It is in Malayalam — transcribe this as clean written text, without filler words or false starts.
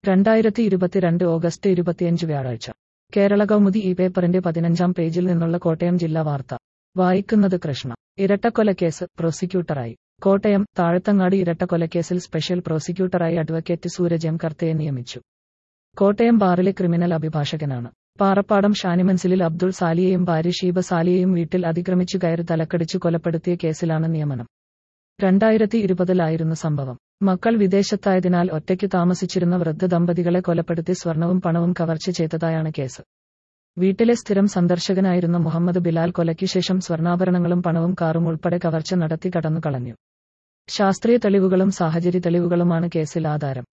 2022 ഓഗസ്റ്റ് 25 വ്യാഴാഴ്ച കേരള കൗമുദി ഈ പേപ്പറിന്റെ 15-ാം പേജിൽ നിന്നുള്ള കോട്ടയം ജില്ലാ വാർത്ത വായിക്കുന്നത് കൃഷ്ണ. ഇരട്ടക്കൊലക്കേസ് പ്രോസിക്യൂട്ടറായി കോട്ടയം. താഴത്തങ്ങാടി ഇരട്ടക്കൊലക്കേസിൽ സ്പെഷ്യൽ പ്രോസിക്യൂട്ടറായി അഡ്വക്കേറ്റ് സൂരജ് എം കർത്തയെ നിയമിച്ചു. കോട്ടയം ബാറിലെ ക്രിമിനൽ അഭിഭാഷകനാണ്. പാറപ്പാടം ഷാനിമൻസിലിൽ അബ്ദുൾ സാലിയെയും ഭാര്യ ഷീബ സാലിയെയും വീട്ടിൽ അതിക്രമിച്ചു കയറി തലക്കടിച്ചു കൊലപ്പെടുത്തിയ കേസിലാണ് നിയമനം. 2020-ലായിരുന്നു സംഭവം. മക്കൾ വിദേശത്തായതിനാൽ ഒറ്റയ്ക്ക് താമസിച്ചിരുന്ന വൃദ്ധ ദമ്പതികളെ കൊലപ്പെടുത്തി സ്വർണവും പണവും കവർച്ച ചെയ്തതായാണ് കേസ്. വീട്ടിലെ സ്ഥിരം സന്ദർശകനായിരുന്ന മുഹമ്മദ് ബിലാൽ കൊലയ്ക്കുശേഷം സ്വർണ്ണാഭരണങ്ങളും പണവും കാറും ഉൾപ്പെടെ കവർച്ച നടത്തി കടന്നു കളഞ്ഞു. ശാസ്ത്രീയ തെളിവുകളും സാഹചര്യ തെളിവുകളുമാണ് കേസിൽ ആധാരം.